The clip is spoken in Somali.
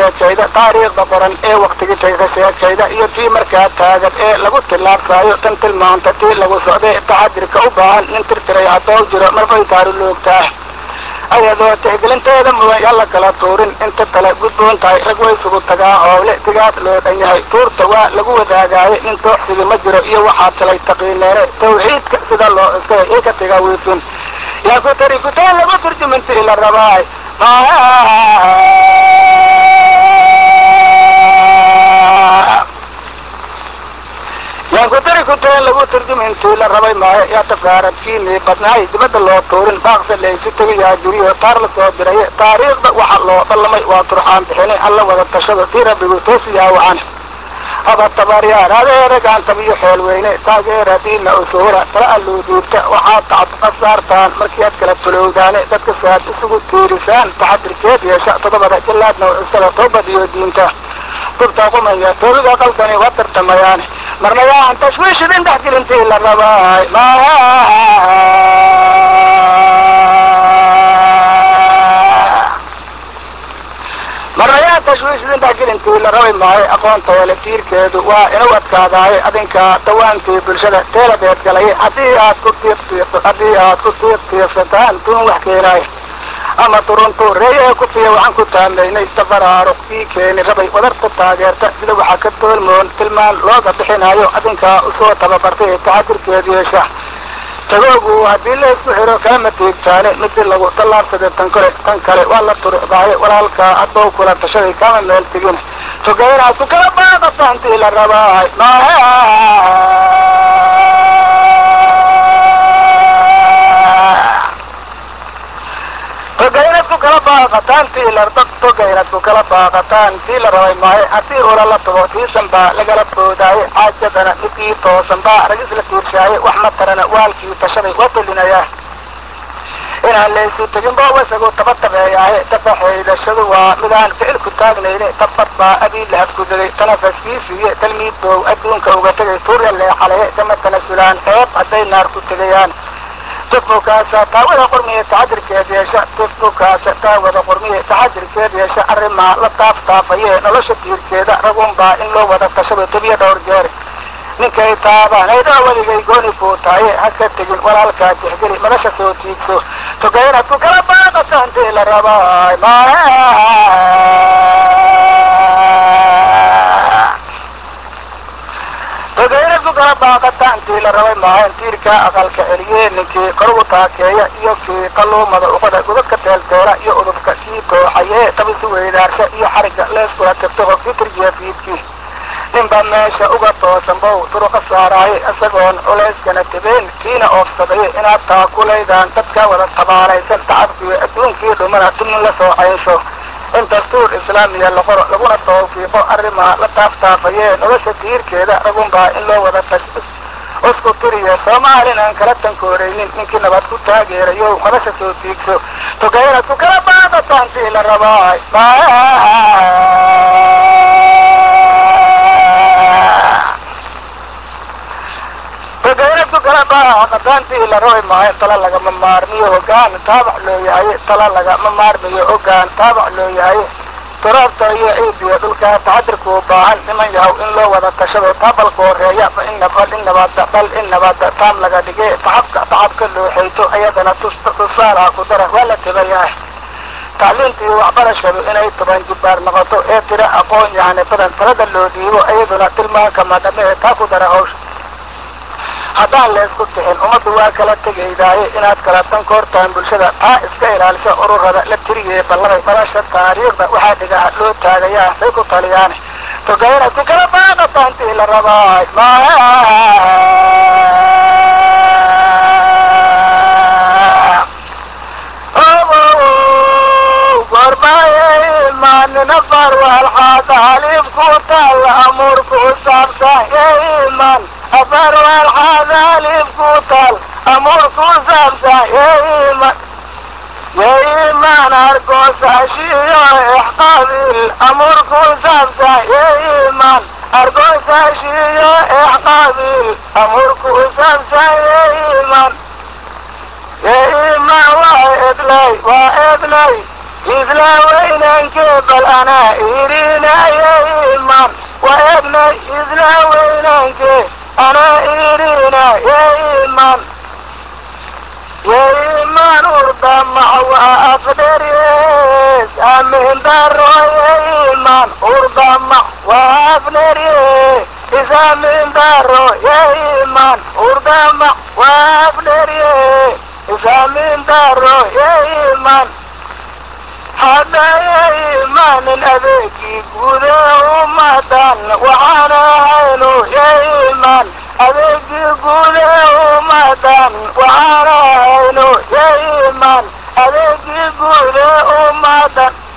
sheekayda taariikhda qoran ee waqtigii tayka sheekayda iyo tii markaa taagan ee lagu tillaabsaayo tan tilmaanta tii lagu socday taxadirka u baahan nin tirtiray haddoo jiro marbay taaru loogtaa ayadoo tixgelinteeda mudan yalla kala tuurin inta kale gudboon tahay rag way isugu tagaa howle tigaad loo dhan yahay tuurta waa lagu wadaagaaye nin tooxsigi ma jiro iyo waxaa talay taqiineere tawxiidka sida loo iskay ee ka tiga wiifin yaa ku tari kutaan lagu turjumintii la rabaay yaan ku tari kutaan lagu turjumintii la rabay maayo yaa tafaaradkiinii badnaay dibadda loo tuurin baaqsa laysu tegayaa juriyo taar la soo diray taariikhda waxa loo ballamay waa turxaan bixinay alla wada tashado tii rabbigu toosiyaa wacan haba tabaryaan adeeragaan tabiyo xeel weyne taageera diina usuura tala alluu diibta waxaad tacad asaartaan markii aad kala tulowdaane dadka saad isugu tiirisaan taxadirkeed yeesha toddobada jillaadna isaga toobad iyo diinta dubtaa qumaya toolida qalkani waa tartamayaan marna yaan tashwiishidin dhexgelintii la rabaay marnayaa tashwiishidin dhexgelintii la rabay maayo aqoonta wale tiirkeedu waa inuu adkaadaaye adinka dawaantii bulshada teeladeed galay haddii aad ku tiirsataan tuun wax keenaay ama turuntuureeye ku fiya waxaan ku taamaynay tafaraaruq ii keeni rabay wadarta taageerta sida waxaa ka toolmoon tilmaan looga bixinaayo adinkaa usoo tababartay taxadirkeed yeesha tagoogu haddii la isku xiro kalama tiigtaane midii lagu tallaabsaday tan kale waa la turicdaaye walaalka haddou kula tashaday kama meel tegin togaynaad ku kala baaqataantii la rabaay togaynad ku kala baaqataan togaynad ku kala baaqataan tii la rabay maayo haddii ula la tubo tiisan baa lagala boodaaye xaajadana midii toosan baa rag isla tiirshaaye wax matarana waalkii tashaday waa tolinayaa inaan laysu tegin boo isagu tabatabeeyaaye tafaxaydashadu waa midaan ficil ku taagnayne tabad baa abii lahab ku degay tanafaskiisiiye talmiidbow adduunka uga tegay tuurya leexalaye kama tanasulaan qeyb hadday naar ku tegayaan tufbukaasa taawada qormiye taxadirkeed yeesha tufbukaasa taawada qormiye taxadirkeed yeesha arrimaa la taaftaafaye nolosha tiirkeeda ragunbaa in loo wada tashado tobiya dhowr jeer ninkay taabaan aydhaa weligay gooni kuu tahaye ha ka tegin walaalkaa tixgeli madasha soo tiigso togaynad ku kala baaqataantii la rabaay togaynad ku kala baaqataantii la rabay maahan tiirkaa aqalka celiye ninkii korugu taakeeya iyo kii qalluumada uqada gudadka teelteela iyo udubka kii tooxaye tabisi weydaarsha iyo xarigga leeskula tirtaho kii tirjiya fiidkii ninba meesha uga toosan bow duruqa saaraaye isagoon culayskana tebeen kiina oofsadaye inaad taakulaydaan dadka wada tabaalaysan tacabkiiyo adduunkii dhumana tumin la soo caynsho in dastuur islaamiya la qoro laguna tawfiiqo arrimaa la taaftaafaye nolosha tiirkeeda ragunbaa in loo wada isku tiriyo soomaalin aan kala tankooraynin ninkii nabad ku taageerayo madasha soo tiigso togaynad ku kala baaqataantii la rabaay togaynad ku kala baaqataantii la rabay maayo tala lagama maarmiyo hoggaan taabac loo yahaye tala lagama maarmiyo hoggaan taabac loo yahaye turaabta iyo ciidiyo dhulkaa taxadirku u baahan niman yahow in loo wada tashado taabalka horeeya bal in nabada taam laga dhige tacabka loo xayto ayadana tusaalaha ku dara waa la tegayaa tacliinta iyo waxbarashadu inay toban jibbaar noqoto ee tira aqoon yahane badan talada loo dhiibo iyaduna tilmaanka madame ee taa ku dara hawsha haddaan laysku tixin ummaddu waa kala tegaydaaye inaad kala tankoortaan bulshada taa iska ilaalisha ururada la tiriyee ballamay madasha taariikhda waxaa dhigaha loo taagayaa say ku taliyaane togaynad ku kala baaqataantii la rabaay goormaayeemanina barwaalxaad halibku taal amuurku saabsan yeeman abarwaalxaad halibku taal amuurku saabsan yeeman argoosashiyo ixqaabil amuurku saabsan yeeman argoosashiyo ixqaabil amuurku saabsan yeeman waa edlay islaa weynankee bal anaa iri وابنا إذنا وينك أنا إيرينا يا إيمان يا إيمان أردمع وأقدر أمين دارو يا إيمان أردمع وأقدر إذا من دارو يا إيمان أردمع وأقدر إذا من دارو يا إيمان هذا يا إيمان أبيكي قوله مدن وعنا عينه يا إيمان أبيكي قوله مدن وعنا عينه يا إيمان أبيكي قوله مدن